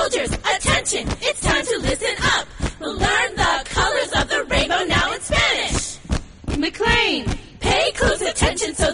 Soldiers, attention! It's time to listen up. We'll learn the colors of the rainbow now in Spanish. McLean, pay close attention so